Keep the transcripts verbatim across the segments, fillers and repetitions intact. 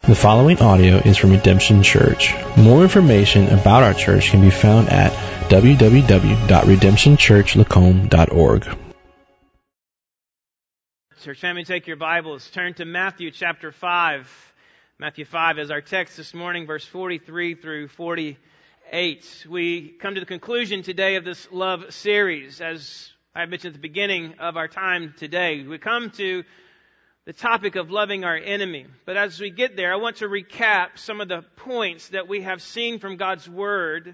The following audio is from Redemption Church. More information about our church can be found at w w w dot redemption church lacombe dot org. Church family, take your Bibles. Turn to Matthew chapter five. Matthew five is our text this morning, verse forty-three through forty-eight. We come to the conclusion today of this love series. As I mentioned at the beginning of our time today, we come to the topic of loving our enemy. But as we get there, I want to recap some of the points that we have seen from God's Word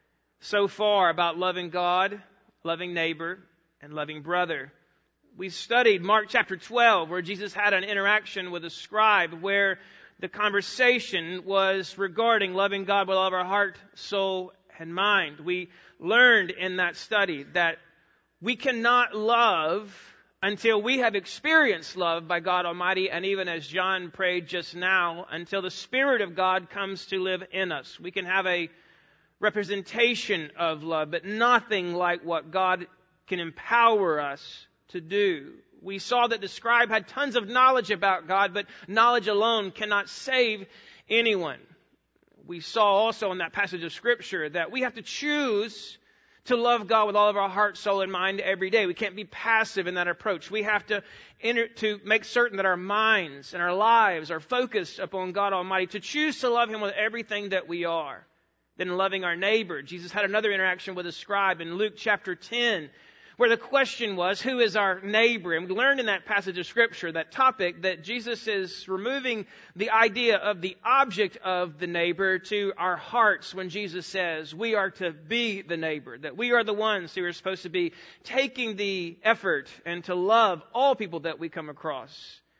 so far about loving God, loving neighbor, and loving brother. We studied Mark chapter twelve, where Jesus had an interaction with a scribe, where the conversation was regarding loving God with all of our heart, soul, and mind. We learned in that study that we cannot love until we have experienced love by God Almighty, and even as John prayed just now, until the Spirit of God comes to live in us. We can have a representation of love, but nothing like what God can empower us to do. We saw that the scribe had tons of knowledge about God, but knowledge alone cannot save anyone. We saw also in that passage of Scripture that we have to choose to love God with all of our heart, soul, and mind every day. We can't be passive in that approach. We have to enter, to make certain that our minds and our lives are focused upon God Almighty, to choose to love Him with everything that we are. Then loving our neighbor. Jesus had another interaction with a scribe in Luke chapter ten, where the question was, who is our neighbor? And we learned in that passage of Scripture, that topic, that Jesus is removing the idea of the object of the neighbor to our hearts when Jesus says we are to be the neighbor, that we are the ones who are supposed to be taking the effort and to love all people that we come across.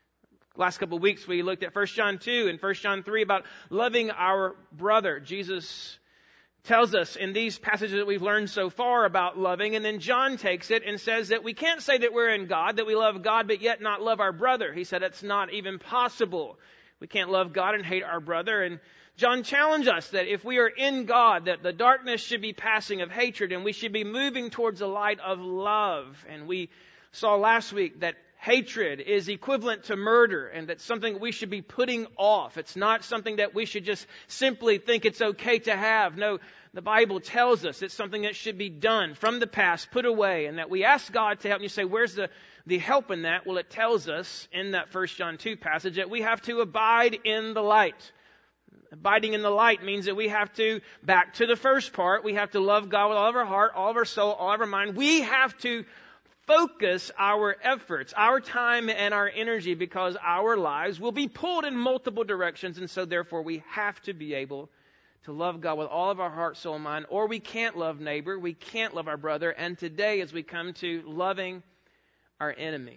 Last couple of weeks we looked at First John two and First John three about loving our brother. Jesus tells us in these passages that we've learned so far about loving, and then John takes it and says that we can't say that we're in God, that we love God, but yet not love our brother. He said it's not even possible. We can't love God and hate our brother. And John challenged us that if we are in God, that the darkness should be passing of hatred, and we should be moving towards the light of love. And we saw last week that hatred is equivalent to murder, and that's something we should be putting off. It's not something that we should just simply think it's okay to have. No, the Bible tells us it's something that should be done from the past, put away, and that we ask God to help. And you say, where's the, the help in that? Well, it tells us in that First John two passage that we have to abide in the light. Abiding in the light means that we have to, back to the first part, we have to love God with all of our heart, all of our soul, all of our mind. We have to focus our efforts, our time, and our energy, because our lives will be pulled in multiple directions, and so therefore we have to be able to love God with all of our heart, soul, and mind, or we can't love neighbor, we can't love our brother. And today, as we come to loving our enemy,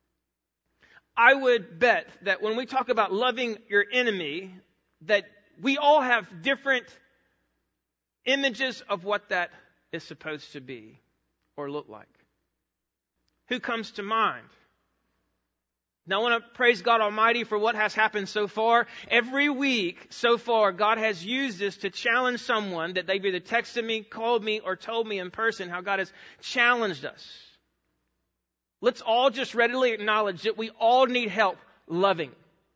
I would bet that when we talk about loving your enemy, that we all have different images of what that is supposed to be or look like. Who comes to mind? Now, I want to praise God Almighty for what has happened so far. Every week so far, God has used this to challenge someone that they've either texted me, called me, or told me in person how God has challenged us. Let's all just readily acknowledge that we all need help loving.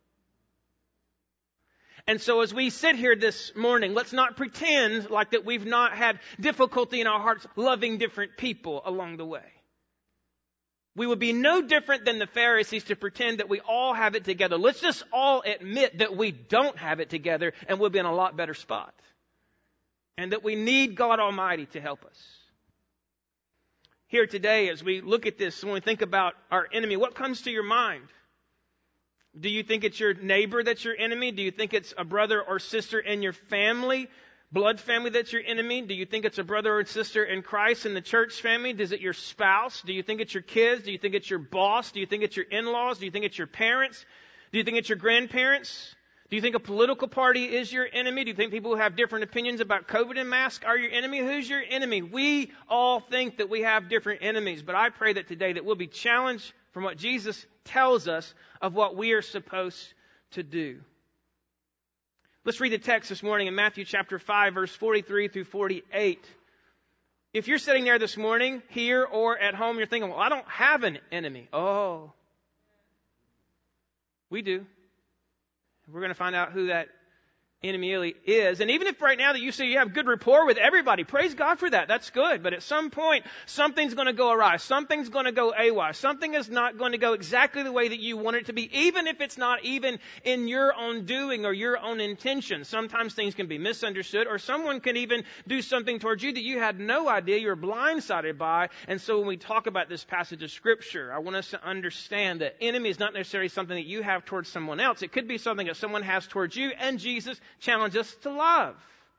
And so as we sit here this morning, let's not pretend like that we've not had difficulty in our hearts loving different people along the way. We would be no different than the Pharisees to pretend that we all have it together. Let's just all admit that we don't have it together, and we'll be in a lot better spot. And that we need God Almighty to help us. Here today, as we look at this, when we think about our enemy, what comes to your mind? Do you think it's your neighbor that's your enemy? Do you think it's a brother or sister in your family? Blood family that's your enemy? Do you think it's a brother or sister in Christ in the church family? Is it your spouse? Do you think it's your kids? Do you think it's your boss? Do you think it's your in-laws? Do you think it's your parents? Do you think it's your grandparents? Do you think a political party is your enemy? Do you think people who have different opinions about COVID and masks are your enemy? Who's your enemy? We all think that we have different enemies, but I pray that today that we'll be challenged from what Jesus tells us of what we are supposed to do. Let's read the text this morning in Matthew chapter five, verse forty-three through forty-eight. If you're sitting there this morning, here or at home, you're thinking, well, I don't have an enemy. Oh, we do. We're going to find out who that enemy is. And even if right now that you say you have good rapport with everybody, praise God for that. That's good. But at some point, something's going to go awry. Something's going to go AWOL. Something is not going to go exactly the way that you want it to be, even if it's not even in your own doing or your own intention. Sometimes things can be misunderstood, or someone can even do something towards you that you had no idea you were blindsided by. And so when we talk about this passage of Scripture, I want us to understand that enemy is not necessarily something that you have towards someone else. It could be something that someone has towards you, and Jesus challenge us to love.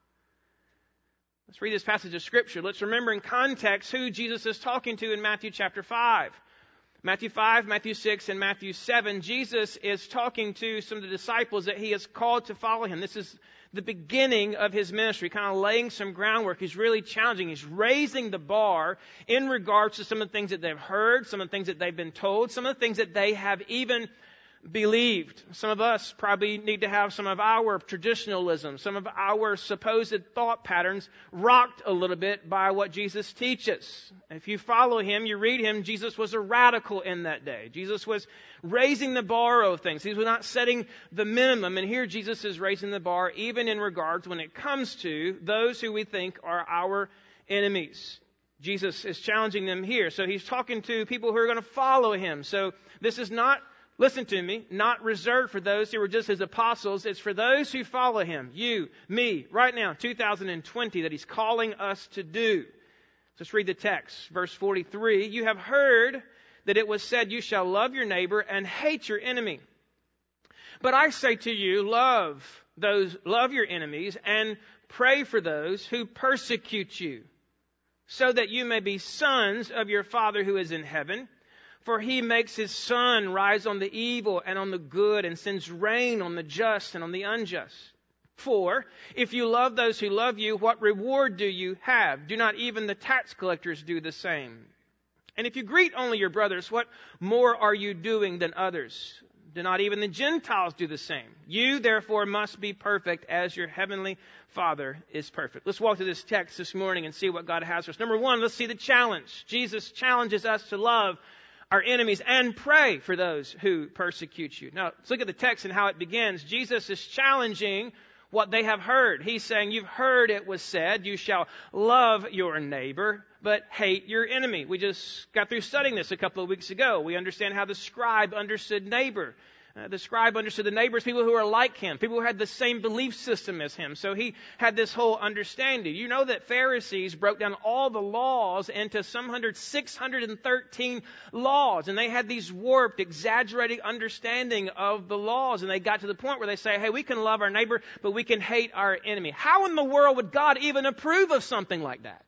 Let's read this passage of Scripture. Let's remember in context who Jesus is talking to in Matthew chapter five. Matthew five, Matthew six, and Matthew seven. Jesus is talking to some of the disciples that he has called to follow him. This is the beginning of his ministry, kind of laying some groundwork. He's really challenging. He's raising the bar in regards to some of the things that they've heard, some of the things that they've been told, some of the things that they have even believed. Some of us probably need to have some of our traditionalism, some of our supposed thought patterns rocked a little bit by what Jesus teaches. If you follow him, you read him, Jesus was a radical in that day. Jesus was raising the bar of things. He was not setting the minimum. And here Jesus is raising the bar even in regards when it comes to those who we think are our enemies. Jesus is challenging them here. So he's talking to people who are going to follow him. So this is not, listen to me, not reserved for those who were just his apostles. It's for those who follow him, you, me, right now, two thousand twenty, that he's calling us to do. Let's read the text. Verse forty-three, you have heard that it was said, you shall love your neighbor and hate your enemy. But I say to you, love those, love your enemies and pray for those who persecute you, so that you may be sons of your Father who is in heaven. For he makes his sun rise on the evil and on the good, and sends rain on the just and on the unjust. For if you love those who love you, what reward do you have? Do not even the tax collectors do the same? And if you greet only your brothers, what more are you doing than others? Do not even the Gentiles do the same? You therefore must be perfect as your heavenly Father is perfect. Let's walk through this text this morning and see what God has for us. Number one, let's see the challenge. Jesus challenges us to love our enemies and pray for those who persecute you. Now, let's look at the text and how it begins. Jesus is challenging what they have heard. He's saying, you've heard it was said, you shall love your neighbor, but hate your enemy. We just got through studying this a couple of weeks ago. We understand how the scribe understood neighbor. Uh, the scribe understood the neighbors, people who are like him, people who had the same belief system as him. So he had this whole understanding. You know that Pharisees broke down all the laws into some hundred, six hundred thirteen laws. And they had these warped, exaggerated understanding of the laws. And they got to the point where they say, hey, we can love our neighbor, but we can hate our enemy. How in the world would God even approve of something like that?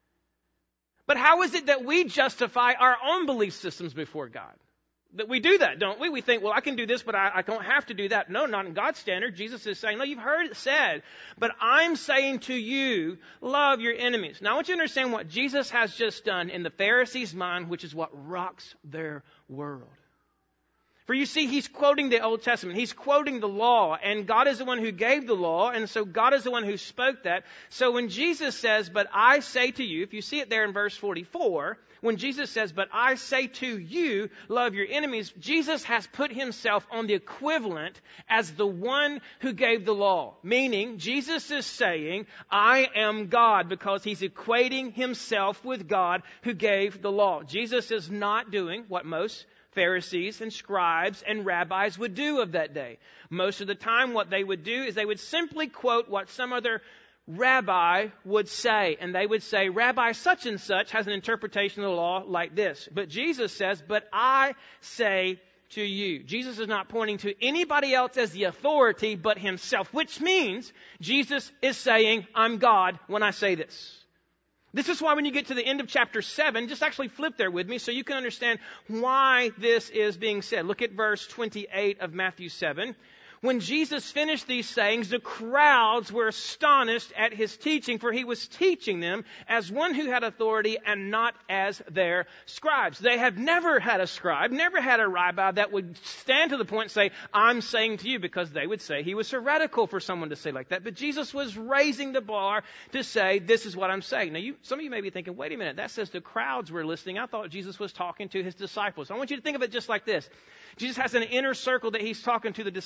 But how is it that we justify our own belief systems before God? That we do that, don't we? We think, well, I can do this, but I, I don't have to do that. No, not in God's standard. Jesus is saying, no, you've heard it said, but I'm saying to you, love your enemies. Now, I want you to understand what Jesus has just done in the Pharisees' mind, which is what rocks their world. For you see, he's quoting the Old Testament. He's quoting the law, and God is the one who gave the law, and so God is the one who spoke that. So when Jesus says, but I say to you, if you see it there in verse forty-four, when Jesus says, but I say to you, love your enemies, Jesus has put himself on the equivalent as the one who gave the law. Meaning, Jesus is saying, I am God, because he's equating himself with God who gave the law. Jesus is not doing what most Pharisees and scribes and rabbis would do of that day. Most of the time, what they would do is they would simply quote what some other rabbi would say. And they would say, Rabbi such and such has an interpretation of the law like this. But Jesus says, but I say to you. Jesus is not pointing to anybody else as the authority but himself, which means Jesus is saying, I'm God when I say this. This is why when you get to the end of chapter seven, just actually flip there with me so you can understand why this is being said. Look at verse twenty-eight of Matthew seven. When Jesus finished these sayings, the crowds were astonished at his teaching, for he was teaching them as one who had authority and not as their scribes. They have never had a scribe, never had a rabbi that would stand to the point and say, I'm saying to you, because they would say he was heretical for someone to say like that. But Jesus was raising the bar to say, this is what I'm saying. Now, you, some of you may be thinking, wait a minute, that says the crowds were listening. I thought Jesus was talking to his disciples. I want you to think of it just like this. Jesus has an inner circle that he's talking to the disciples.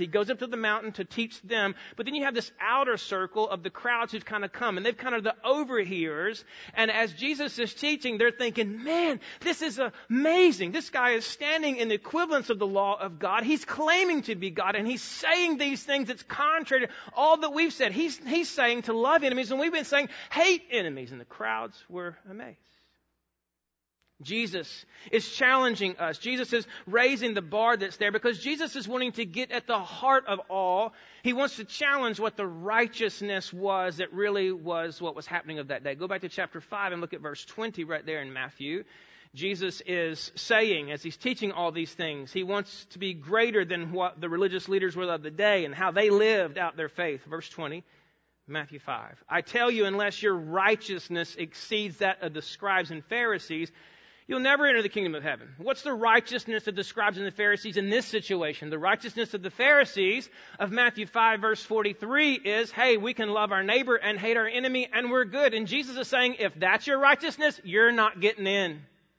He goes up to the mountain to teach them. But then you have this outer circle of the crowds who've kind of come, and they've kind of the overhears. And as Jesus is teaching, they're thinking, man, this is amazing. This guy is standing in the equivalence of the law of God. He's claiming to be God, and he's saying these things that's contrary to all that we've said. He's, he's saying to love enemies, and we've been saying hate enemies. And the crowds were amazed. Jesus is challenging us. Jesus is raising the bar that's there because Jesus is wanting to get at the heart of all. He wants to challenge what the righteousness was that really was what was happening of that day. Go back to chapter five and look at verse twenty right there in Matthew. Jesus is saying, as he's teaching all these things, he wants to be greater than what the religious leaders were of the day and how they lived out their faith. Verse twenty. Matthew five. I tell you, unless your righteousness exceeds that of the scribes and Pharisees, you'll never enter the kingdom of heaven. What's the righteousness of the scribes and the Pharisees in this situation? The righteousness of the Pharisees of Matthew five verse forty-three is, hey, we can love our neighbor and hate our enemy and we're good. And Jesus is saying, if that's your righteousness, you're not getting in.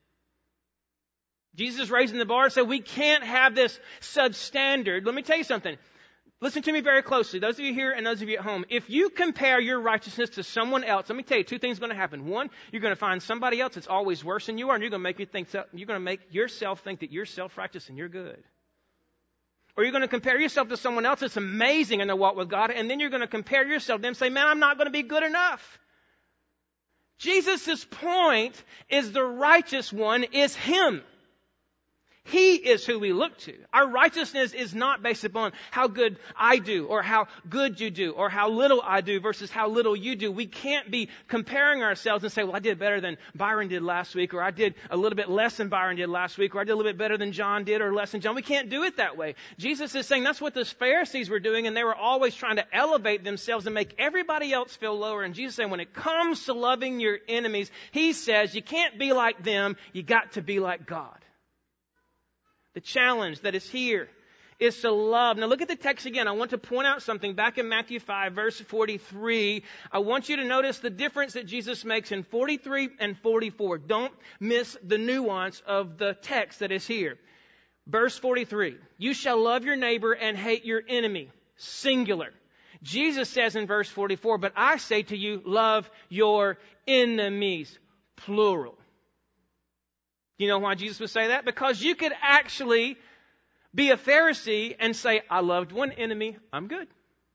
Jesus is raising the bar and said, we can't have this substandard. Let me tell you something. Listen to me very closely, those of you here and those of you at home. If you compare your righteousness to someone else, let me tell you, two things are going to happen. One, you're going to find somebody else that's always worse than you are, and you're going to make you think you're going to make yourself think that you're self-righteous and you're good. Or you're going to compare yourself to someone else that's amazing in their walk with God, and then you're going to compare yourself to them and say, man, I'm not going to be good enough. Jesus' point is the righteous one is Him. He is who we look to. Our righteousness is not based upon how good I do or how good you do or how little I do versus how little you do. We can't be comparing ourselves and say, well, I did better than Byron did last week, or I did a little bit less than Byron did last week, or I did a little bit better than John did or less than John. We can't do it that way. Jesus is saying that's what the Pharisees were doing, and they were always trying to elevate themselves and make everybody else feel lower. And Jesus is saying when it comes to loving your enemies, He says you can't be like them, you got to be like God. The challenge that is here is to love. Now look at the text again. I want to point out something back in Matthew five, verse forty-three. I want you to notice the difference that Jesus makes in forty-three and forty-four. Don't miss the nuance of the text that is here. Verse forty-three, you shall love your neighbor and hate your enemy. Singular. Jesus says in verse forty-four, but I say to you, love your enemies. Plural. You know why Jesus would say that? Because you could actually be a Pharisee and say, I loved one enemy, I'm good.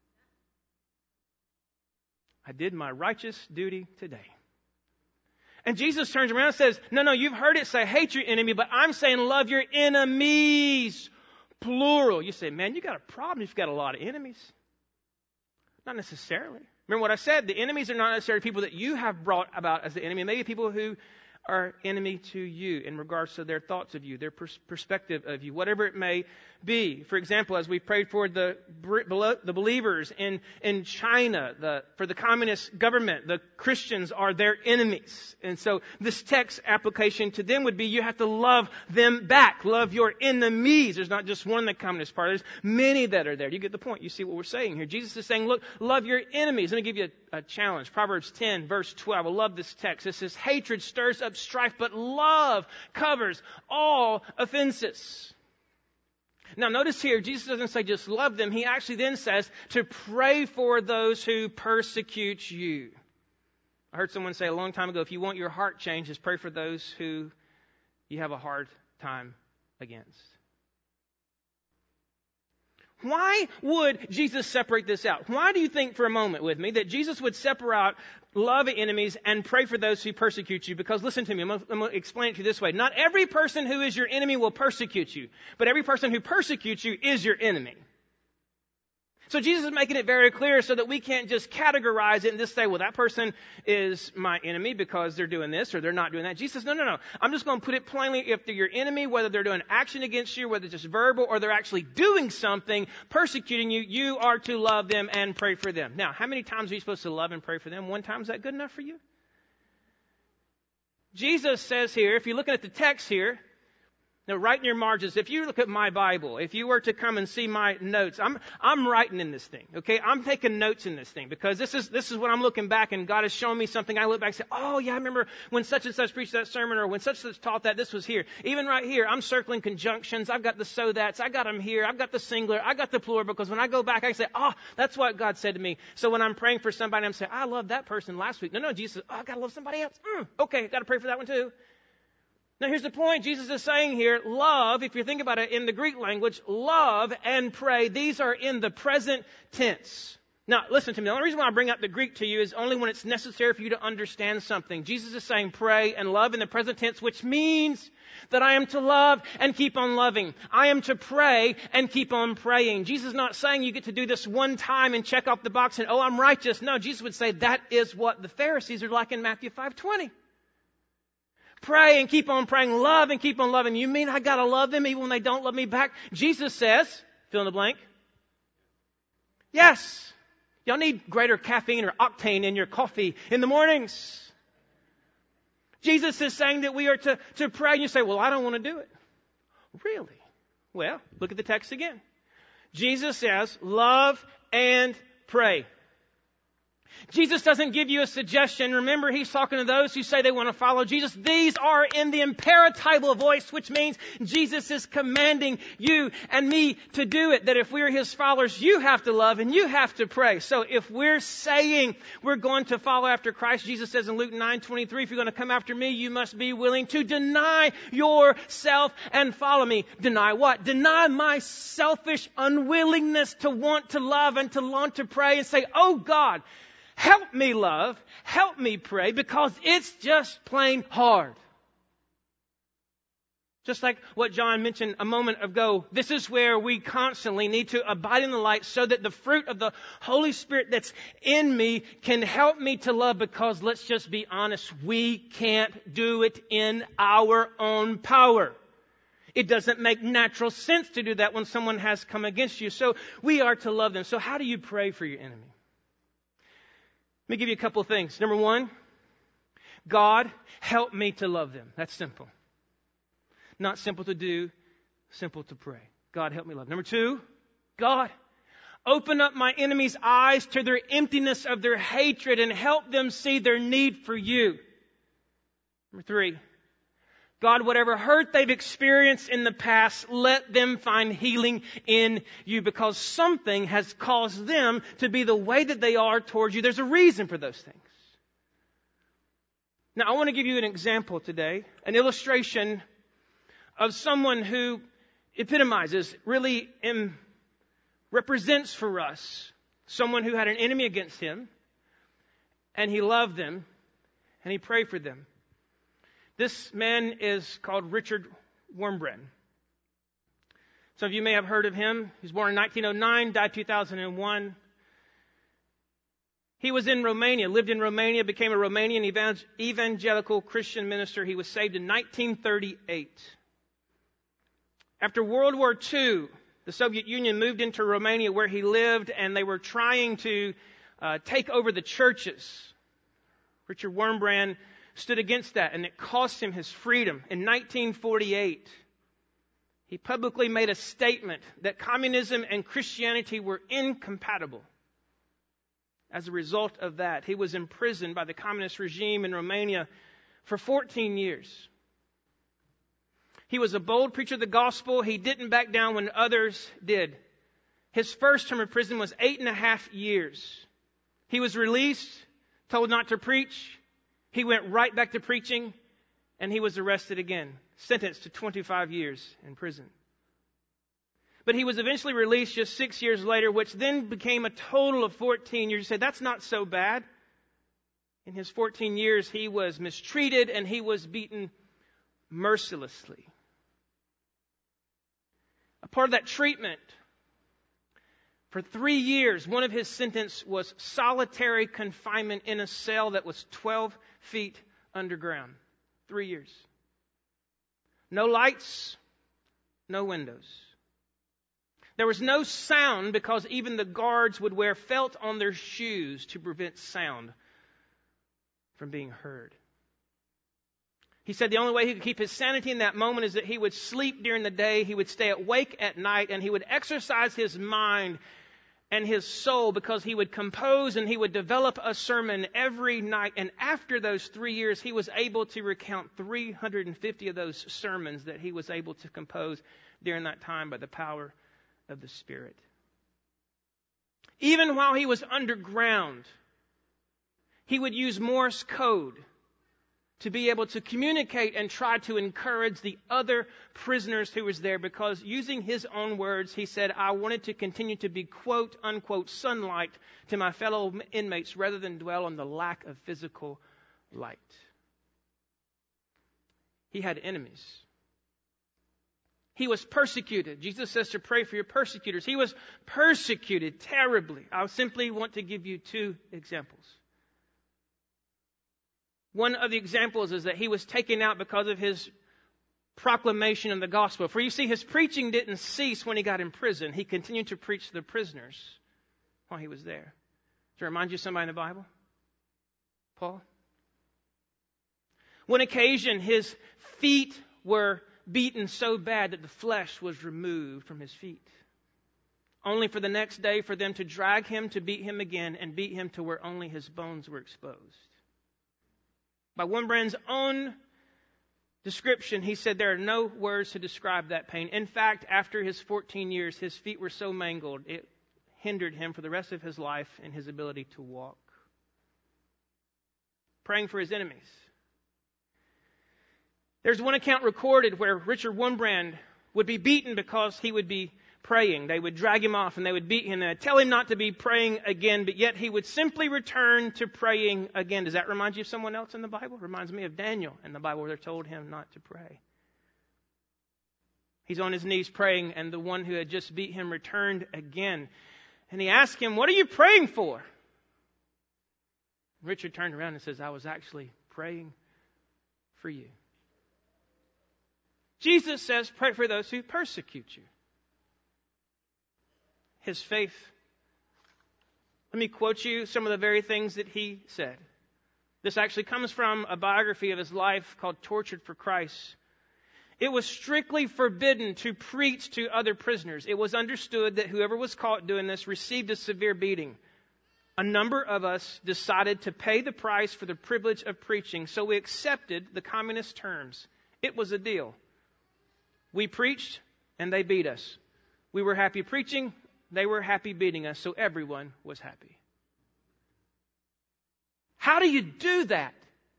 I did my righteous duty today. And Jesus turns around and says, no, no, you've heard it say hate your enemy, but I'm saying love your enemies. Plural. You say, man, you got a problem if you've got a lot of enemies. Not necessarily. Remember what I said, the enemies are not necessarily people that you have brought about as the enemy. Maybe people who are enemy to you in regards to their thoughts of you, their pers- perspective of you, whatever it may be. For example, as we prayed for the the believers in, in China, the, for the communist government, the Christians are their enemies. And so this text application to them would be you have to love them back. Love your enemies. There's not just one in the Communist Party. There's many that are there. You get the point. You see what we're saying here. Jesus is saying, look, love your enemies. Let me give you a, a challenge. Proverbs ten, verse twelve. I love this text. It says, hatred stirs up strife, but love covers all offenses. Now notice here, Jesus doesn't say just love them. He actually then says to pray for those who persecute you. I heard someone say a long time ago, if you want your heart changed, just pray for those who you have a hard time against. Why would Jesus separate this out? Why do you think for a moment with me that Jesus would separate out love enemies and pray for those who persecute you? Because listen to me, I'm going, to, I'm going to explain it to you this way. Not every person who is your enemy will persecute you, but every person who persecutes you is your enemy. So Jesus is making it very clear so that we can't just categorize it and just say, well, that person is my enemy because they're doing this or they're not doing that. Jesus says, no, no, no. I'm just going to put it plainly. If they're your enemy, whether they're doing action against you, whether it's just verbal or they're actually doing something, persecuting you, you are to love them and pray for them. Now, how many times are you supposed to love and pray for them? One time, is that good enough for you? Jesus says here, if you're looking at the text here, Now, write in your margins. If you look at my Bible, if you were to come and see my notes, I'm I'm writing in this thing. Okay, I'm taking notes in this thing because this is this is what I'm looking back, and God has shown me something. I look back and say, oh yeah, I remember when such and such preached that sermon, or when such and such taught that. This was here. Even right here, I'm circling conjunctions. I've got the so that's. I got them here. I've got the singular. I got the plural, because when I go back, I say, oh, that's what God said to me. So when I'm praying for somebody, I'm saying, I love that person last week. No, no, Jesus, oh, I gotta love somebody else. Mm, okay, got to pray for that one too. Now, here's the point. Jesus is saying here, love, if you think about it in the Greek language, love and pray, these are in the present tense. Now, listen to me. The only reason why I bring up the Greek to you is only when it's necessary for you to understand something. Jesus is saying pray and love in the present tense, which means that I am to love and keep on loving. I am to pray and keep on praying. Jesus is not saying you get to do this one time and check off the box and, oh, I'm righteous. No, Jesus would say that is what the Pharisees are like in Matthew five twenty. Pray and keep on praying. Love and keep on loving. You mean I gotta love them even when they don't love me back? Jesus says, fill in the blank. Yes. Y'all need greater caffeine or octane in your coffee in the mornings. Jesus is saying that we are to, to pray. And you say, well, I don't want to do it. Really? Well, look at the text again. Jesus says, love and pray. Jesus doesn't give you a suggestion. Remember, he's talking to those who say they want to follow Jesus. These are in the imperatival voice, which means Jesus is commanding you and me to do it. That if we're his followers, you have to love and you have to pray. So if we're saying we're going to follow after Christ, Jesus says in Luke nine twenty-three, if you're going to come after me, you must be willing to deny yourself and follow me. Deny what? Deny my selfish unwillingness to want to love and to want to pray and say, oh God, help me love, help me pray, because it's just plain hard. Just like what John mentioned a moment ago, this is where we constantly need to abide in the light so that the fruit of the Holy Spirit that's in me can help me to love, because let's just be honest, we can't do it in our own power. It doesn't make natural sense to do that when someone has come against you. So we are to love them. So how do you pray for your enemy? Let me give you a couple of things. Number one, God, help me to love them. That's simple. Not simple to do, simple to pray. God, help me love. Number two, God, open up my enemies' eyes to their emptiness of their hatred and help them see their need for you. Number three, God, whatever hurt they've experienced in the past, let them find healing in you, because something has caused them to be the way that they are towards you. There's a reason for those things. Now, I want to give you an example today, an illustration of someone who epitomizes, really um, represents for us someone who had an enemy against him, and he loved them, and he prayed for them. This man is called Richard Wurmbrand. Some of you may have heard of him. He was born in nineteen oh nine, died two thousand one. He was in Romania, lived in Romania, became a Romanian evangelical Christian minister. He was saved in nineteen thirty-eight. After World War Two, the Soviet Union moved into Romania where he lived, and they were trying to uh, take over the churches. Richard Wurmbrand stood against that, and it cost him his freedom. In nineteen forty-eight, he publicly made a statement that communism and Christianity were incompatible. As a result of that, he was imprisoned by the communist regime in Romania for fourteen years. He was a bold preacher of the gospel. He didn't back down when others did. His first term of prison was eight and a half years. He was released, told not to preach. He went right back to preaching, and he was arrested again, sentenced to twenty-five years in prison. But he was eventually released just six years later, which then became a total of fourteen years. You say, that's not so bad. In his fourteen years, he was mistreated and he was beaten mercilessly. A part of that treatment, for three years, one of his sentence was solitary confinement in a cell that was twelve feet underground. Three years. No lights, no windows. There was no sound because even the guards would wear felt on their shoes to prevent sound from being heard. He said the only way he could keep his sanity in that moment is that he would sleep during the day, he would stay awake at night, and he would exercise his mind and his soul because he would compose and he would develop a sermon every night. And after those three years, he was able to recount three hundred fifty of those sermons that he was able to compose during that time by the power of the Spirit. Even while he was underground, he would use Morse code to be able to communicate and try to encourage the other prisoners who was there, because using his own words, he said, I wanted to continue to be quote unquote sunlight to my fellow inmates rather than dwell on the lack of physical light. He had enemies. He was persecuted. Jesus says to pray for your persecutors. He was persecuted terribly. I simply want to give you two examples. One of the examples is that he was taken out because of his proclamation of the gospel. For you see, his preaching didn't cease when he got in prison. He continued to preach to the prisoners while he was there. Does it remind you of somebody in the Bible? Paul? One occasion, his feet were beaten so bad that the flesh was removed from his feet, only for the next day for them to drag him, to beat him again, and beat him to where only his bones were exposed. By Wurmbrand's own description, he said there are no words to describe that pain. In fact, after his fourteen years, his feet were so mangled, it hindered him for the rest of his life in his ability to walk. Praying for his enemies. There's one account recorded where Richard Wurmbrand would be beaten because he would be praying. They would drag him off and they would beat him. They would tell him not to be praying again, but yet he would simply return to praying again. Does that remind you of someone else in the Bible? It reminds me of Daniel in the Bible where they're told him not to pray. He's on his knees praying, and the one who had just beat him returned again. And he asked him, what are you praying for? Richard turned around and says, I was actually praying for you. Jesus says, pray for those who persecute you. His faith. Let me quote you some of the very things that he said. This actually comes from a biography of his life called Tortured for Christ. It was strictly forbidden to preach to other prisoners. It was understood that whoever was caught doing this received a severe beating. A number of us decided to pay the price for the privilege of preaching, so we accepted the communist terms. It was a deal. We preached, and they beat us. We were happy preaching, they were happy beating us, so everyone was happy. How do you do that?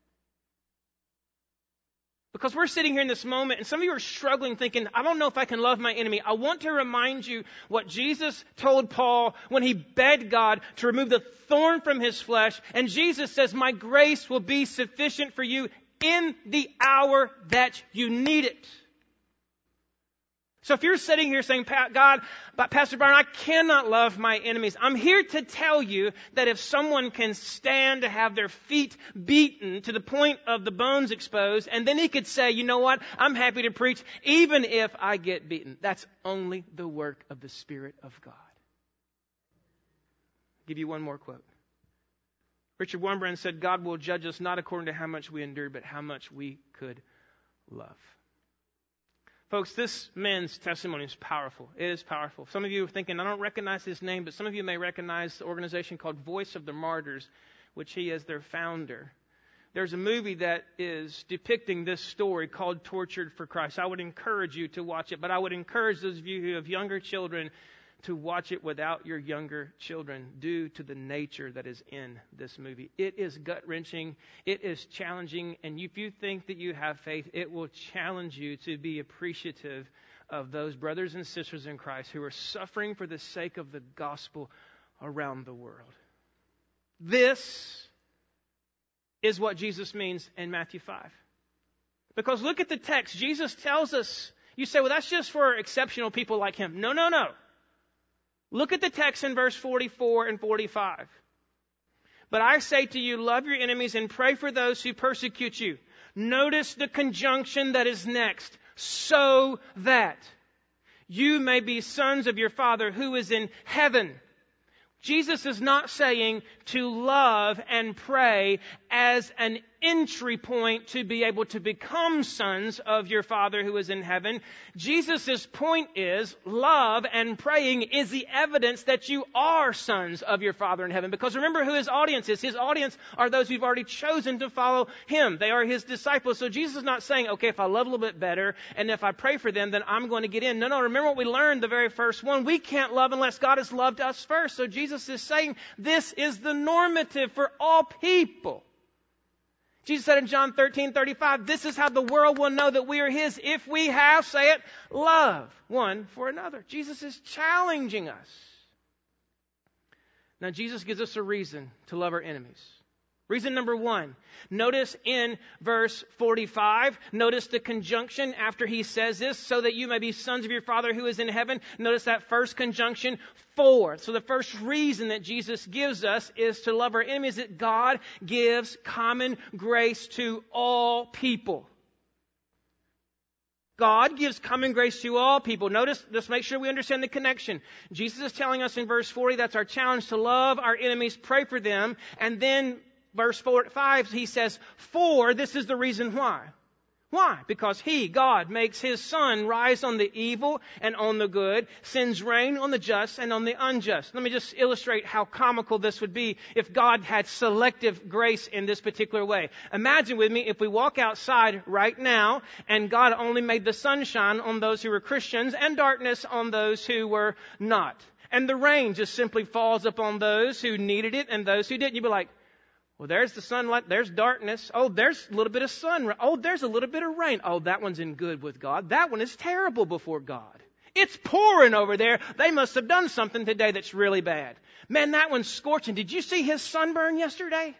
Because we're sitting here in this moment, and some of you are struggling thinking, I don't know if I can love my enemy. I want to remind you what Jesus told Paul when he begged God to remove the thorn from his flesh. And Jesus says, my grace will be sufficient for you in the hour that you need it. So if you're sitting here saying, God, Pastor Brian, I cannot love my enemies, I'm here to tell you that if someone can stand to have their feet beaten to the point of the bones exposed, and then he could say, you know what, I'm happy to preach even if I get beaten. That's only the work of the Spirit of God. I'll give you one more quote. Richard Wurmbrand said, God will judge us not according to how much we endured, but how much we could love. Folks, this man's testimony is powerful. It is powerful. Some of you are thinking, I don't recognize his name, but some of you may recognize the organization called Voice of the Martyrs, which he is their founder. There's a movie that is depicting this story called Tortured for Christ. I would encourage you to watch it, but I would encourage those of you who have younger children to watch it without your younger children due to the nature that is in this movie. It is gut-wrenching. It is challenging. And if you think that you have faith, it will challenge you to be appreciative of those brothers and sisters in Christ who are suffering for the sake of the gospel around the world. This is what Jesus means in Matthew five. Because look at the text. Jesus tells us, you say, well, that's just for exceptional people like him. No, no, no. Look at the text in verse forty-four and forty-five. But I say to you, love your enemies and pray for those who persecute you. Notice the conjunction that is next. So that you may be sons of your Father who is in heaven. Jesus is not saying to love and pray as an entry point to be able to become sons of your Father who is in heaven. Jesus' point is love and praying is the evidence that you are sons of your Father in heaven. Because remember who his audience is. His audience are those who've already chosen to follow him. They are his disciples. So Jesus is not saying, okay, if I love a little bit better and if I pray for them, then I'm going to get in. No, no, remember what we learned the very first one. We can't love unless God has loved us first. So Jesus is saying this is the normative for all people. Jesus said in John thirteen thirty-five, this is how the world will know that we are his if we have, say it, love one for another. Jesus is challenging us. Now, Jesus gives us a reason to love our enemies. Reason number one, notice in verse forty-five, notice the conjunction after he says this, so that you may be sons of your Father who is in heaven. Notice that first conjunction, for. So the first reason that Jesus gives us is to love our enemies, that God gives common grace to all people. God gives common grace to all people. Notice, let's make sure we understand the connection. Jesus is telling us in verse forty, that's our challenge to love our enemies, pray for them, and then verse four, five, he says, for this is the reason why. Why? Because he, God, makes his sun rise on the evil and on the good, sends rain on the just and on the unjust. Let me just illustrate how comical this would be if God had selective grace in this particular way. Imagine with me if we walk outside right now and God only made the sunshine on those who were Christians and darkness on those who were not. And the rain just simply falls upon those who needed it and those who didn't. You'd be like, well, there's the sunlight, there's darkness. Oh, there's a little bit of sun. Oh, there's a little bit of rain. Oh, that one's in good with God. That one is terrible before God. It's pouring over there. They must have done something today that's really bad. Man, that one's scorching. Did you see his sunburn yesterday?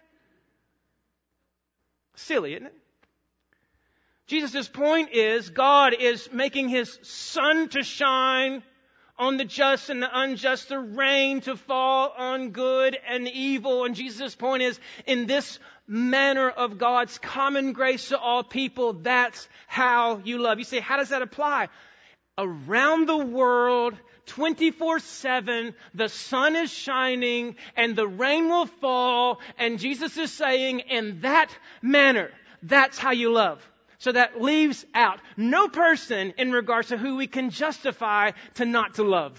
Silly, isn't it? Jesus' point is God is making his sun to shine on the just and the unjust, the rain to fall on good and evil. And Jesus' point is, in this manner of God's common grace to all people, that's how you love. You say, how does that apply? Around the world, twenty-four seven, the sun is shining and the rain will fall. And Jesus is saying, in that manner, that's how you love. So that leaves out no person in regards to who we can justify to not to love.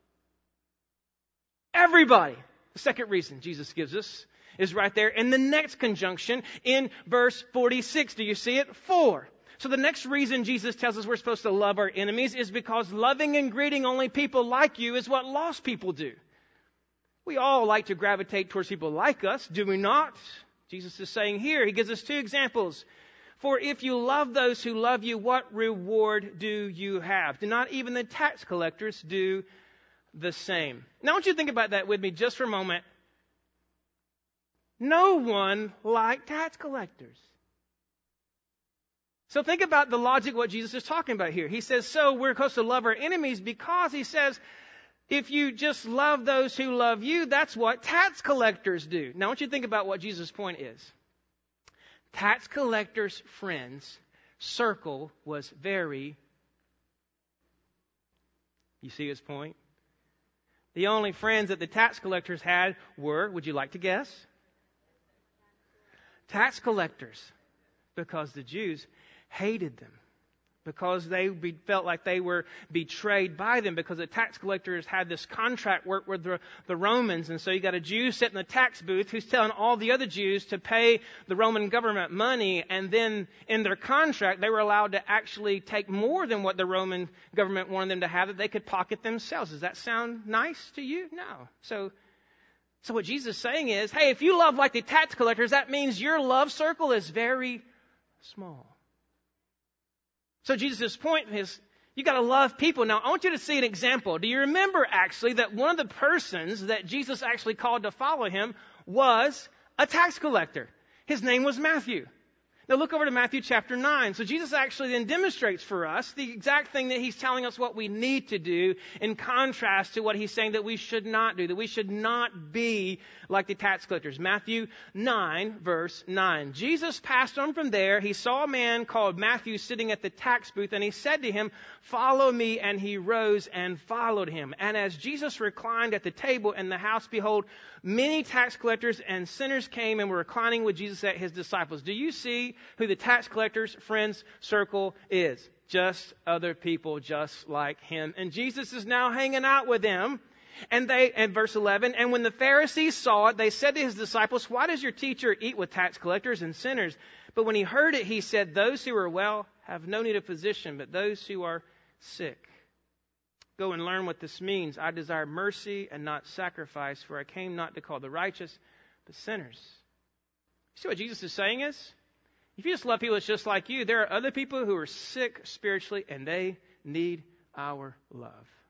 Everybody. The second reason Jesus gives us is right there in the next conjunction in verse forty-six. Do you see it? For. So the next reason Jesus tells us we're supposed to love our enemies is because loving and greeting only people like you is what lost people do. We all like to gravitate towards people like us, do we not? Jesus is saying here, he gives us two examples. For if you love those who love you, what reward do you have? Do not even the tax collectors do the same? Now I want you to think about that with me just for a moment. No one liked tax collectors. So think about the logic of what Jesus is talking about here. He says, so we're supposed to love our enemies because he says, if you just love those who love you, that's what tax collectors do. Now I want you to think about what Jesus' point is. Tax collectors' friends' circle was very, you see his point? The only friends that the tax collectors had were, would you like to guess? Tax collectors. Because the Jews hated them. Because they be, felt like they were betrayed by them. Because the tax collectors had this contract work with the, the Romans. And so you got a Jew sitting in the tax booth who's telling all the other Jews to pay the Roman government money. And then in their contract, they were allowed to actually take more than what the Roman government wanted them to have, that they could pocket themselves. Does that sound nice to you? No. So, so what Jesus is saying is, hey, if you love like the tax collectors, that means your love circle is very small. So Jesus' point is, you got to love people. Now, I want you to see an example. Do you remember, actually, that one of the persons that Jesus actually called to follow him was a tax collector? His name was Matthew. Now look over to Matthew chapter nine. So Jesus actually then demonstrates for us the exact thing that he's telling us what we need to do, in contrast to what he's saying that we should not do, that we should not be like the tax collectors. Matthew nine, verse nine. Jesus passed on from there. He saw a man called Matthew sitting at the tax booth, and he said to him, "Follow me." And he rose and followed him. And as Jesus reclined at the table in the house, behold, many tax collectors and sinners came and were reclining with Jesus at his disciples. Do you see who the tax collectors' friends circle is? Just other people just like him. And Jesus is now hanging out with them. And they, and verse eleven, and when the Pharisees saw it, they said to his disciples, "Why does your teacher eat with tax collectors and sinners?" But when he heard it, he said, "Those who are well have no need of physician, but those who are sick. Go and learn what this means. I desire mercy and not sacrifice, for I came not to call the righteous, but sinners." You see what Jesus is saying is, if you just love people that's just like you, there are other people who are sick spiritually, and they need our love.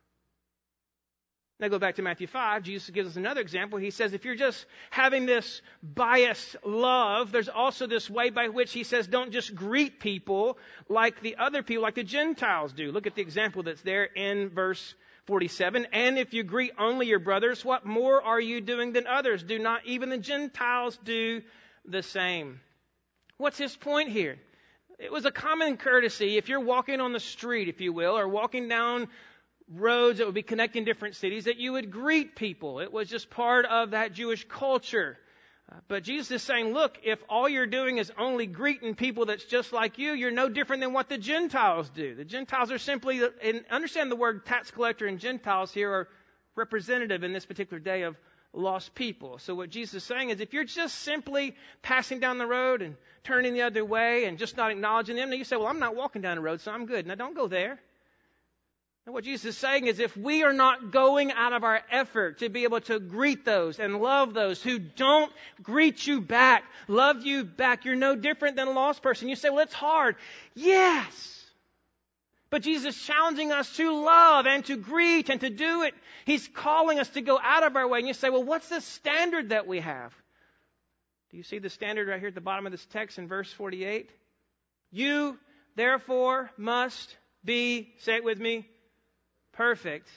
Now go back to Matthew five. Jesus gives us another example. He says, if you're just having this biased love, there's also this way by which he says, don't just greet people like the other people, like the Gentiles do. Look at the example that's there in verse forty-seven. And if you greet only your brothers, what more are you doing than others? Do not even the Gentiles do the same? What's his point here? It was a common courtesy if you're walking on the street, if you will, or walking down roads that would be connecting different cities, that you would greet people. It was just part of that Jewish culture. Uh, but Jesus is saying, look, if all you're doing is only greeting people that's just like you, you're no different than what the Gentiles do. The Gentiles are simply, and understand the word tax collector and Gentiles here are representative in this particular day of lost people. So what Jesus is saying is, if you're just simply passing down the road and turning the other way and just not acknowledging them, then you say, well, I'm not walking down the road, so I'm good. Now don't go there. And what Jesus is saying is, if we are not going out of our effort to be able to greet those and love those who don't greet you back, love you back, you're no different than a lost person. You say, well, it's hard. Yes. But Jesus is challenging us to love and to greet and to do it. He's calling us to go out of our way. And you say, well, what's the standard that we have? Do you see the standard right here at the bottom of this text in verse forty-eight? You, therefore, must be, say it with me, perfect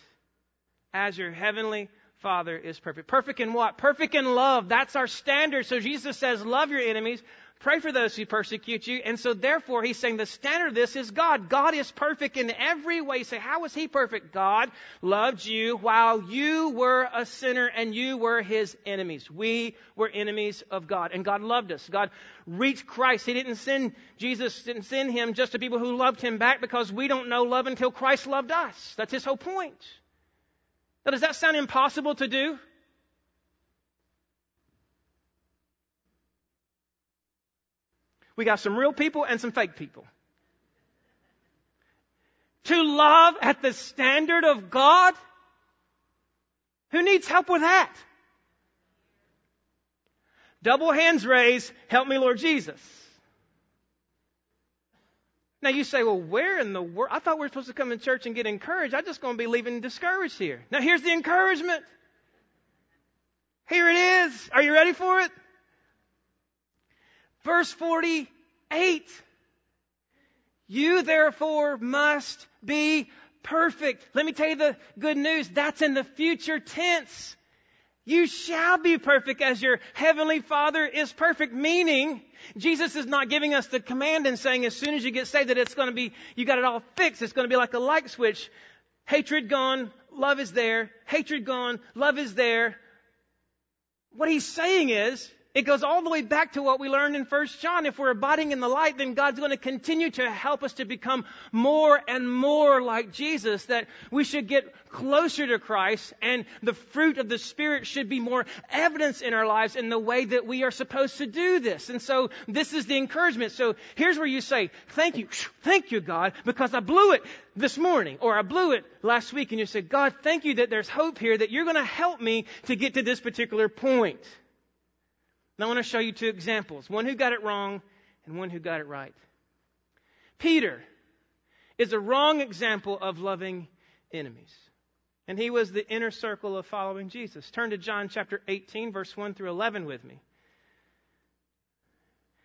as your heavenly Father is perfect. Perfect in what? Perfect in love. That's our standard. So Jesus says, love your enemies. Pray for those who persecute you. And so therefore, he's saying the standard of this is God. God is perfect in every way. You say, how is he perfect? God loved you while you were a sinner and you were his enemies. We were enemies of God. And God loved us. God reached Christ. He didn't send, Jesus didn't send him just to people who loved him back, because we don't know love until Christ loved us. That's his whole point. Now, does that sound impossible to do? We got some real people and some fake people. To love at the standard of God? Who needs help with that? Double hands raised, help me, Lord Jesus. Now you say, well, where in the world? I thought we were supposed to come to church and get encouraged. I'm just going to be leaving discouraged here. Now here's the encouragement. Here it is. Are you ready for it? Verse forty-eight. You therefore must be perfect. Let me tell you the good news. That's in the future tense. You shall be perfect as your heavenly Father is perfect. Meaning, Jesus is not giving us the command and saying as soon as you get saved that it's going to be, you got it all fixed. It's going to be like a light switch. Hatred gone, love is there. Hatred gone, love is there. What he's saying is, it goes all the way back to what we learned in First John. If we're abiding in the light, then God's going to continue to help us to become more and more like Jesus, that we should get closer to Christ, and the fruit of the Spirit should be more evidence in our lives in the way that we are supposed to do this. And so this is the encouragement. So here's where you say, thank you, thank you, God, because I blew it this morning, or I blew it last week. And you say, God, thank you that there's hope here, that you're going to help me to get to this particular point. Now I want to show you two examples. One who got it wrong and one who got it right. Peter is a wrong example of loving enemies. And he was the inner circle of following Jesus. Turn to John chapter eighteen, verse one through eleven with me.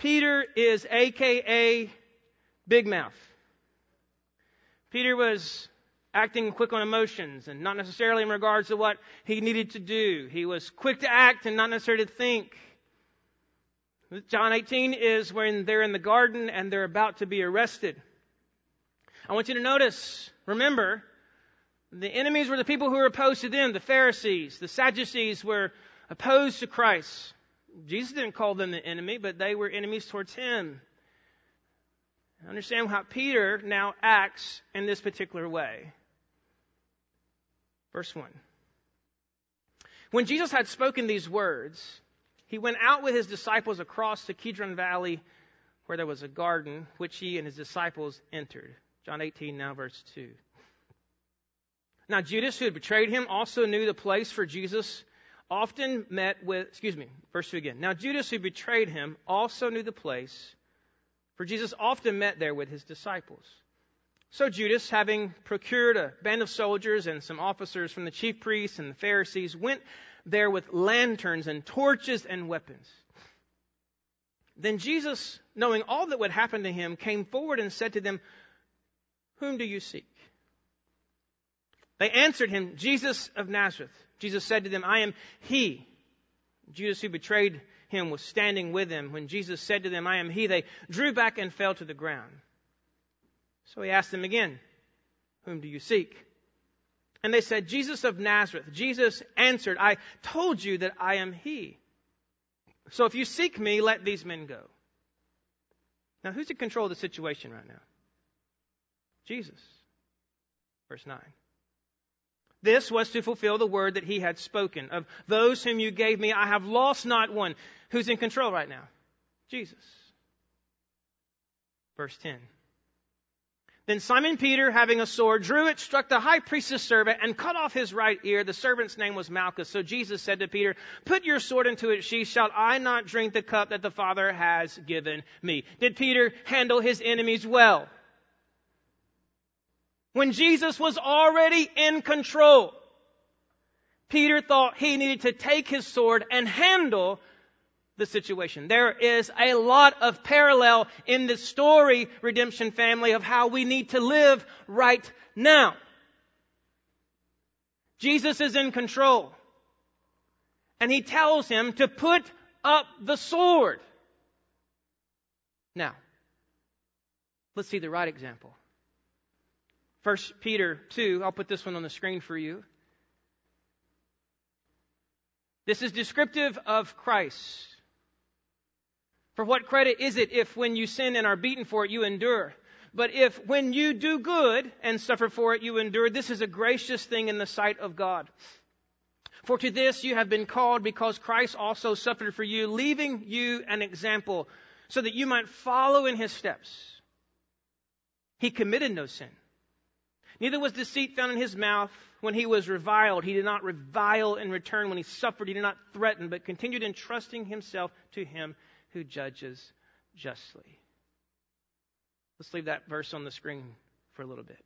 Peter is A K A Big Mouth. Peter was acting quick on emotions and not necessarily in regards to what he needed to do. He was quick to act and not necessarily to think. John eighteen is when they're in the garden and they're about to be arrested. I want you to notice, remember, the enemies were the people who were opposed to them, the Pharisees. The Sadducees were opposed to Christ. Jesus didn't call them the enemy, but they were enemies towards him. Understand how Peter now acts in this particular way. Verse one. When Jesus had spoken these words, he went out with his disciples across the Kidron Valley, where there was a garden, which he and his disciples entered. John eighteen, now verse two. Now Judas, who had betrayed him, also knew the place, for Jesus often met with, excuse me, verse two again. Now Judas, who betrayed him, also knew the place, for Jesus often met there with his disciples. So Judas, having procured a band of soldiers and some officers from the chief priests and the Pharisees, went there with lanterns and torches and weapons. Then Jesus, knowing all that would happen to him, came forward and said to them, "Whom do you seek?" They answered him, "Jesus of Nazareth." Jesus said to them, "I am he." Judas, who betrayed him, was standing with them. When Jesus said to them, "I am he," they drew back and fell to the ground. So he asked them again, "Whom do you seek?" And they said, "Jesus of Nazareth." Jesus answered, "I told you that I am he. So if you seek me, let these men go." Now, who's in control of the situation right now? Jesus. Verse nine. This was to fulfill the word that he had spoken. Of those whom you gave me, I have lost not one. Who's in control right now? Jesus. Verse ten. Then Simon Peter, having a sword, drew it, struck the high priest's servant, and cut off his right ear. The servant's name was Malchus. So Jesus said to Peter, "Put your sword into its sheath. Shall I not drink the cup that the Father has given me?" Did Peter handle his enemies well? When Jesus was already in control, Peter thought he needed to take his sword and handle the situation. There is a lot of parallel in the story, Redemption family, of how we need to live right now. Jesus is in control, and he tells him to put up the sword. Now, let's see the right example. First Peter two, I'll put this one on the screen for you. This is descriptive of Christ. For what credit is it if when you sin and are beaten for it, you endure? But if when you do good and suffer for it, you endure, this is a gracious thing in the sight of God. For to this you have been called, because Christ also suffered for you, leaving you an example, so that you might follow in his steps. He committed no sin. Neither was deceit found in his mouth. When he was reviled, he did not revile in return. When he suffered, he did not threaten, but continued entrusting himself to him who judges justly. Let's leave that verse on the screen for a little bit.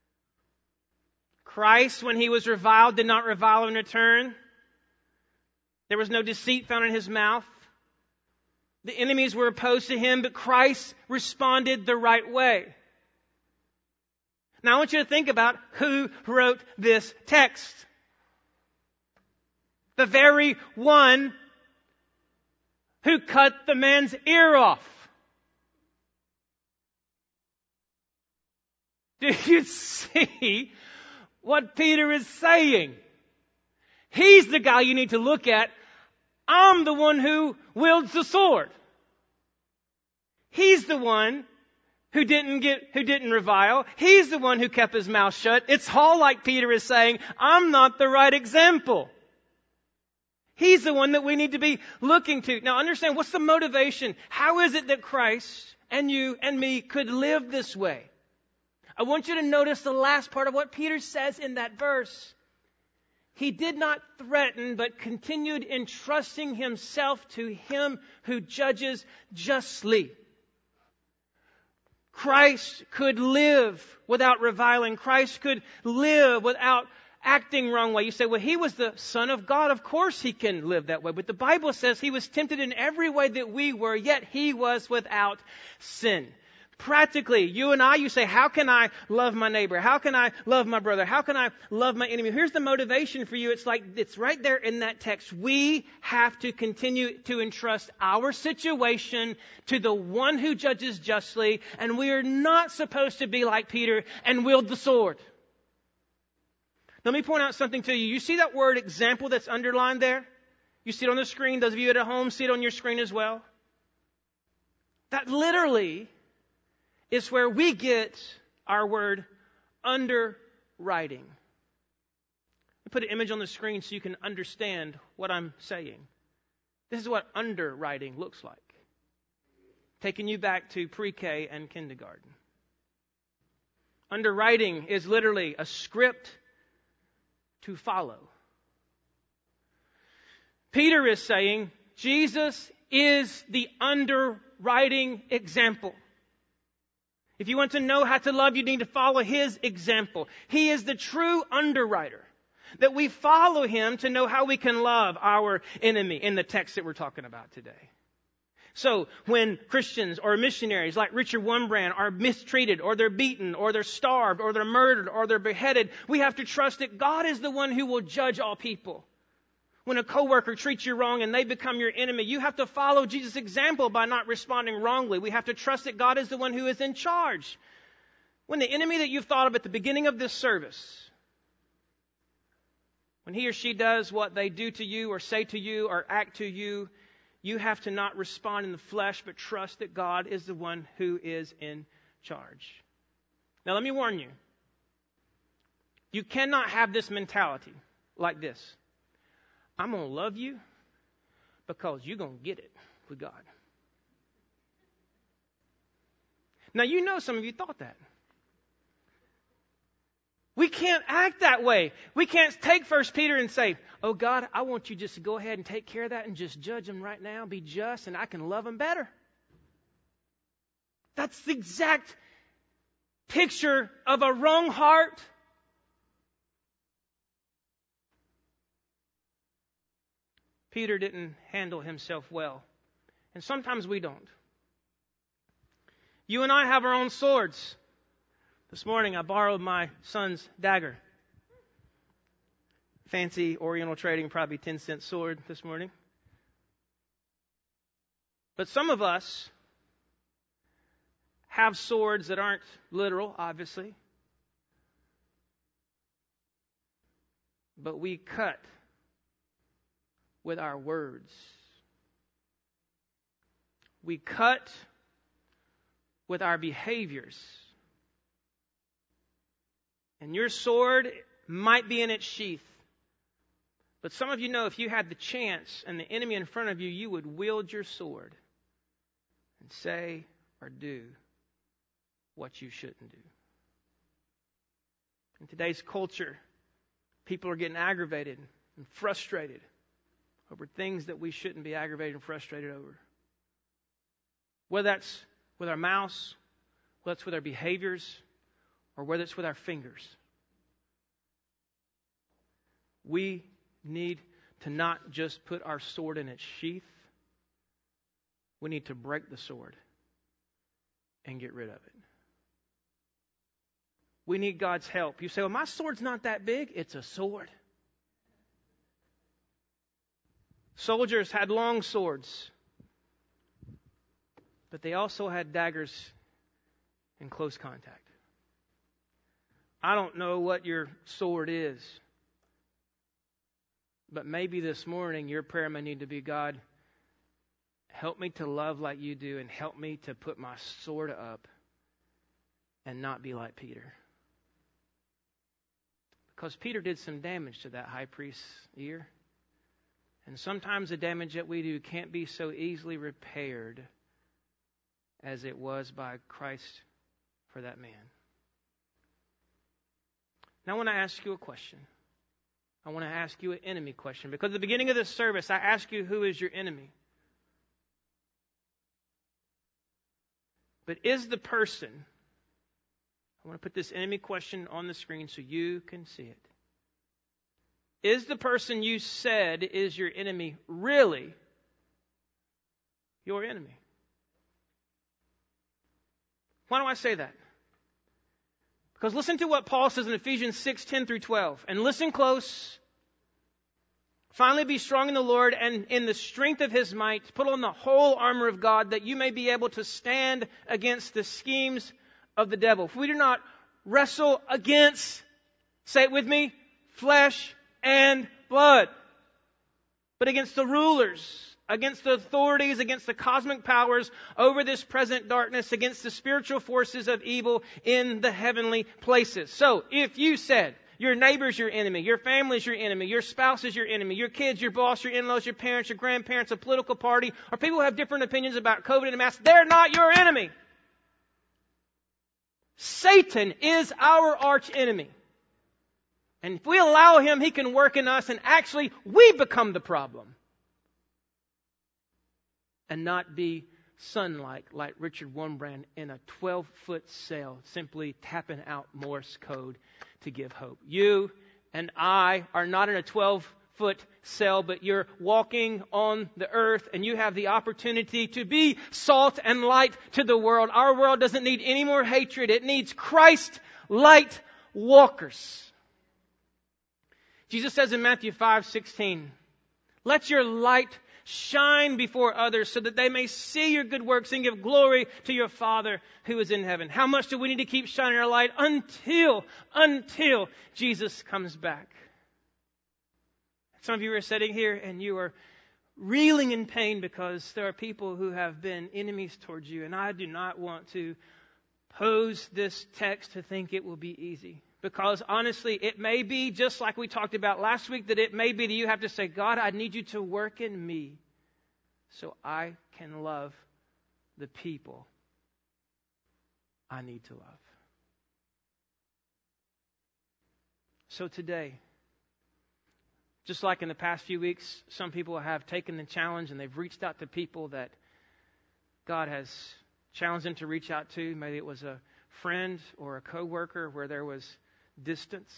Christ, when he was reviled, did not revile in return. There was no deceit found in his mouth. The enemies were opposed to him, but Christ responded the right way. Now I want you to think about who wrote this text. The very one who cut the man's ear off. Do you see what Peter is saying? He's the guy you need to look at. I'm the one who wields the sword. He's the one who didn't get, who didn't revile. He's the one who kept his mouth shut. It's all like Peter is saying, I'm not the right example. He's the one that we need to be looking to. Now understand, what's the motivation? How is it that Christ and you and me could live this way? I want you to notice the last part of what Peter says in that verse. He did not threaten, but continued entrusting himself to him who judges justly. Christ could live without reviling. Christ could live without acting wrong way. You say, well, he was the Son of God. Of course he can live that way. But the Bible says he was tempted in every way that we were, yet he was without sin. Practically, you and I, you say, how can I love my neighbor? How can I love my brother? How can I love my enemy? Here's the motivation for you. It's like, it's right there in that text. We have to continue to entrust our situation to the one who judges justly, and we are not supposed to be like Peter and wield the sword. Let me point out something to you. You see that word example that's underlined there? You see it on the screen. Those of you at home see it on your screen as well. That literally is where we get our word underwriting. I'll put an image on the screen so you can understand what I'm saying. This is what underwriting looks like. Taking you back to pre-K and kindergarten. Underwriting is literally a script to follow. Peter is saying Jesus is the underwriting example. If you want to know how to love, you need to follow his example. He is the true underwriter. That we follow him to know how we can love our enemy in the text that we're talking about today. So when Christians or missionaries like Richard Wurmbrand are mistreated, or they're beaten, or they're starved, or they're murdered, or they're beheaded, we have to trust that God is the one who will judge all people. When a coworker treats you wrong and they become your enemy, you have to follow Jesus' example by not responding wrongly. We have to trust that God is the one who is in charge. When the enemy that you've thought of at the beginning of this service, when he or she does what they do to you or say to you or act to you, you have to not respond in the flesh, but trust that God is the one who is in charge. Now let me warn you. You cannot have this mentality like this. I'm going to love you because you're going to get it with God. Now, you know some of you thought that. We can't act that way. We can't take First Peter and say, oh, God, I want you just to go ahead and take care of that and just judge them right now, be just, and I can love them better. That's the exact picture of a wrong heart. Peter didn't handle himself well. And sometimes we don't. You and I have our own swords. This morning I borrowed my son's dagger. Fancy Oriental trading, probably ten cent sword this morning. But some of us have swords that aren't literal, obviously. But we cut with our words. We cut with our behaviors. And your sword might be in its sheath. But some of you know if you had the chance and the enemy in front of you, you would wield your sword and say or do what you shouldn't do. In today's culture, people are getting aggravated and frustrated over things that we shouldn't be aggravated and frustrated over. Whether that's with our mouths, whether it's with our behaviors, or whether it's with our fingers. We need to not just put our sword in its sheath. We need to break the sword and get rid of it. We need God's help. You say, well, my sword's not that big. It's a sword. Soldiers had long swords, but they also had daggers in close contact. I don't know what your sword is, but maybe this morning your prayer may need to be, God, help me to love like you do and help me to put my sword up and not be like Peter. Because Peter did some damage to that high priest's ear. And sometimes the damage that we do can't be so easily repaired as it was by Christ for that man. Now I want to ask you a question. I want to ask you an enemy question. Because at the beginning of this service, I asked you, who is your enemy? But is the person, I want to put this enemy question on the screen so you can see it. Is the person you said is your enemy really your enemy? Why do I say that? Because listen to what Paul says in Ephesians six, ten through twelve. And listen close. Finally be strong in the Lord and in the strength of His might. Put on the whole armor of God that you may be able to stand against the schemes of the devil. For we do not wrestle against, say it with me, flesh and blood, but against the rulers, against the authorities, against the cosmic powers over this present darkness, against the spiritual forces of evil in the heavenly places. So, if you said your neighbor's your enemy, your family's your enemy, your spouse is your enemy, your kids, your boss, your in-laws, your parents, your grandparents, a political party, or people who have different opinions about COVID and masks, they're not your enemy. Satan is our arch enemy. And if we allow him, he can work in us, and actually we become the problem. And not be sun-like, like Richard Wurmbrand in a twelve-foot sail, simply tapping out Morse code to give hope. You and I are not in a twelve-foot sail, but you're walking on the earth, and you have the opportunity to be salt and light to the world. Our world doesn't need any more hatred. It needs Christ light walkers. Jesus says in Matthew five sixteen, let your light shine before others so that they may see your good works and give glory to your Father who is in heaven. How much do we need to keep shining our light until, until Jesus comes back? Some of you are sitting here and you are reeling in pain because there are people who have been enemies towards you. And I do not want to pose this text to think it will be easy. Because honestly, it may be just like we talked about last week, that it may be that you have to say, God, I need you to work in me so I can love the people I need to love. So today, just like in the past few weeks, some people have taken the challenge and they've reached out to people that God has challenged them to reach out to. Maybe it was a friend or a coworker where there was distance.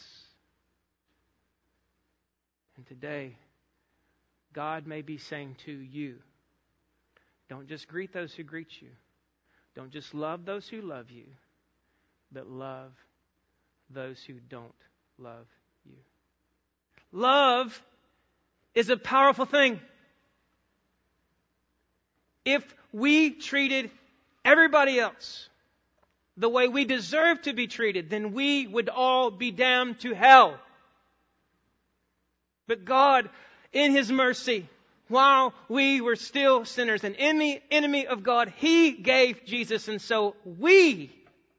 And today, God may be saying to you, don't just greet those who greet you. Don't just love those who love you, but love those who don't love you. Love is a powerful thing. If we treated everybody else the way we deserve to be treated, then we would all be damned to hell. But God, in His mercy, while we were still sinners and enemy, enemy of God, He gave Jesus. And so we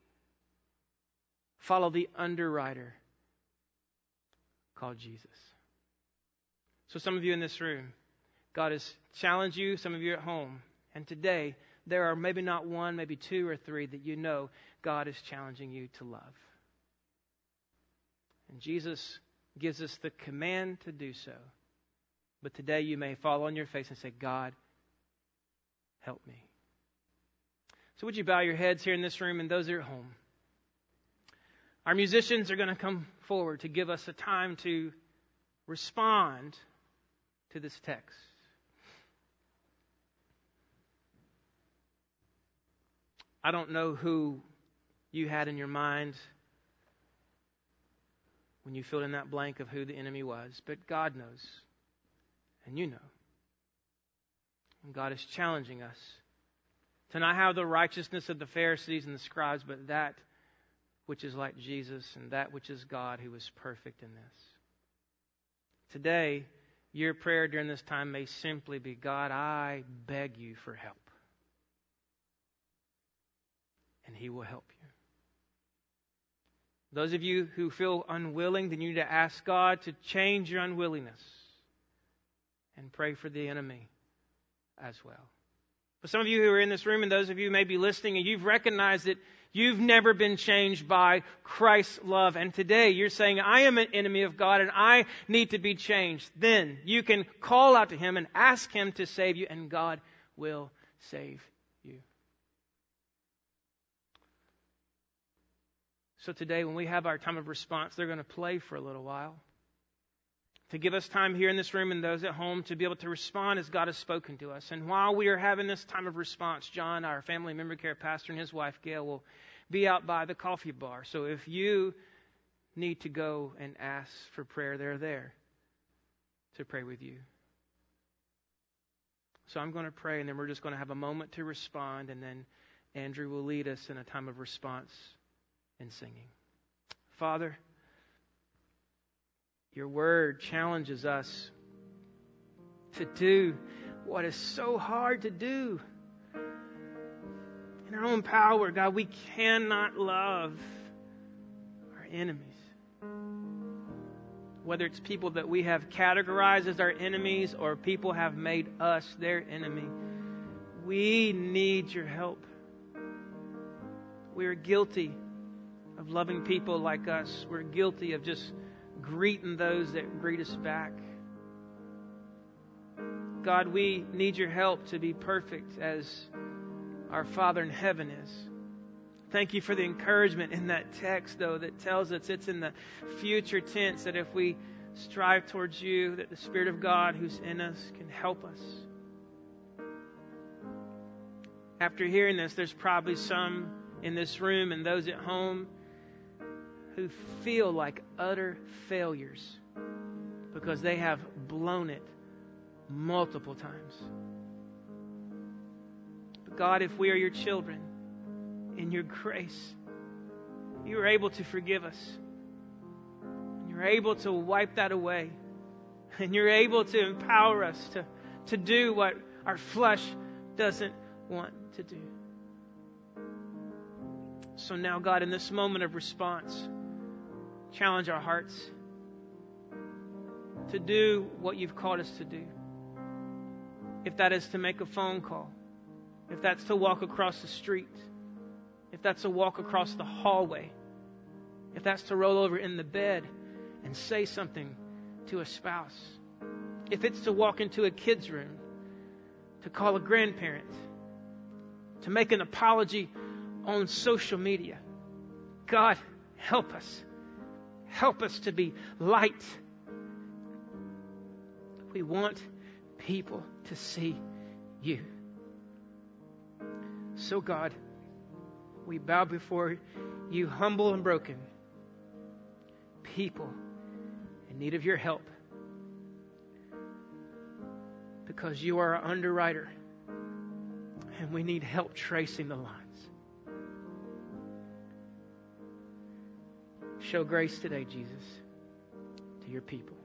follow the underwriter called Jesus. So some of you in this room, God has challenged you, some of you at home. And today, there are maybe not one, maybe two or three that you know God is challenging you to love. And Jesus gives us the command to do so. But today you may fall on your face and say, God, help me. So would you bow your heads here in this room and those that are at home? Our musicians are going to come forward to give us a time to respond to this text. I don't know who you had in your mind when you filled in that blank of who the enemy was, but God knows, and you know. And God is challenging us to not have the righteousness of the Pharisees and the scribes, but that which is like Jesus and that which is God who is perfect in this. Today, your prayer during this time may simply be, God, I beg you for help. And He will help you. Those of you who feel unwilling, then you need to ask God to change your unwillingness and pray for the enemy as well. For some of you who are in this room and those of you who may be listening and you've recognized that you've never been changed by Christ's love, and today you're saying, I am an enemy of God and I need to be changed, then you can call out to Him and ask Him to save you, and God will save you. So today, when we have our time of response, they're going to play for a little while. to give us time here in this room and those at home to be able to respond as God has spoken to us. And while we are having this time of response, John, our family memory care pastor, and his wife, Gail, will be out by the coffee bar. So if you need to go and ask for prayer, they're there to pray with you. So I'm going to pray, and then we're just going to have a moment to respond, and then Andrew will lead us in a time of response and singing. Father, your word challenges us to do what is so hard to do. In our own power, God, we cannot love our enemies. Whether it's people that we have categorized as our enemies or people have made us their enemy, we need your help. We are guilty of loving people like us. We're guilty of just greeting those that greet us back. God, we need your help to be perfect as our Father in heaven is. Thank you for the encouragement in that text, though, that tells us it's in the future tense, that if we strive towards you, that the Spirit of God who's in us can help us. After hearing this, there's probably some in this room and those at home who feel like utter failures because they have blown it multiple times. But God, if we are your children, in your grace, you are able to forgive us. And you're able to wipe that away. And you're able to empower us to, to do what our flesh doesn't want to do. So now, God, in this moment of response, challenge our hearts to do what you've called us to do. If that is to make a phone call, if that's to walk across the street, if that's to walk across the hallway, if that's to roll over in the bed and say something to a spouse, if it's to walk into a kid's room, to call a grandparent, to make an apology on social media. God, help us. Help us to be light. We want people to see you. So God, we bow before you, humble and broken, people in need of your help, because you are our underwriter and we need help tracing the lines. Show grace today, Jesus, to your people.